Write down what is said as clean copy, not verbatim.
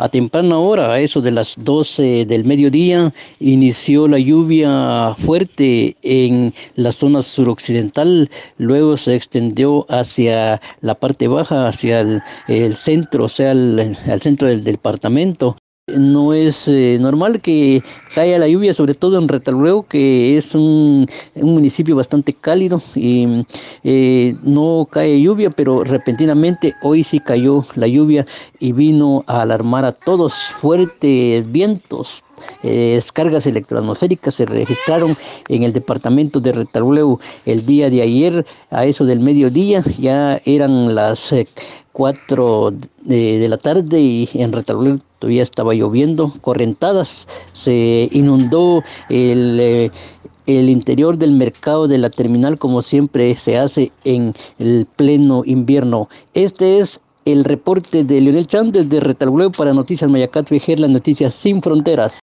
A temprana hora, a eso de las 12 del mediodía, inició la lluvia fuerte en la zona suroccidental, luego se extendió hacia la parte baja, hacia el centro, o sea, al centro del departamento. No es normal que caiga la lluvia, sobre todo en Retalhuleu, que es un municipio bastante cálido y no cae lluvia, pero repentinamente hoy sí cayó la lluvia y vino a alarmar a todos. Fuertes vientos, descargas electroatmosféricas se registraron en el departamento de Retalhuleu el día de ayer a eso del mediodía. Ya eran las 4 de la tarde y en Retalhuleu todavía estaba lloviendo, correntadas, se inundó el interior del mercado de la terminal como siempre se hace en el pleno invierno. Este es el reporte de Leonel Chan desde Retalhuleu para Noticias Mayacat Vejer, las noticias sin fronteras.